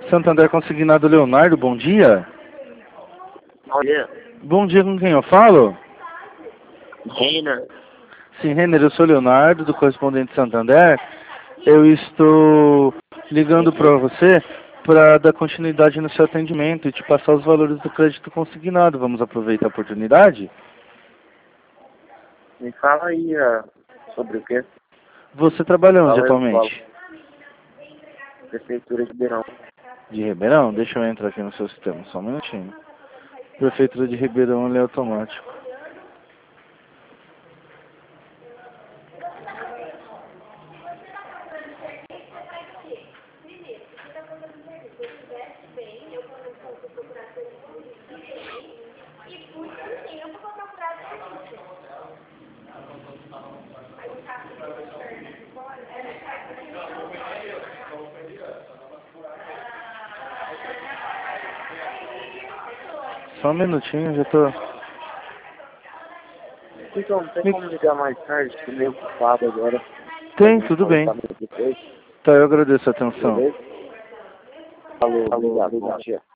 Santander Consignado Leonardo, bom dia. Bom dia. Bom dia, com quem eu falo? Renner. Sim, Renner, eu sou Leonardo, do Correspondente Santander. Eu estou ligando para você para dar continuidade no seu atendimento e te passar os valores do crédito consignado. Vamos aproveitar a oportunidade? Me fala aí sobre o que? Você trabalha onde Qual é o atualmente? Prefeitura de Ribeirão. De Ribeirão? Deixa eu entrar aqui no seu sistema, só um minutinho. Prefeitura de Ribeirão, ele é automático. Só um minutinho, já tô... Então, tem como ligar mais tarde? Estou meio ocupado agora. Tem, tudo bem. Depois, Tá, eu agradeço a atenção. beleza? Falou, obrigado, bom dia.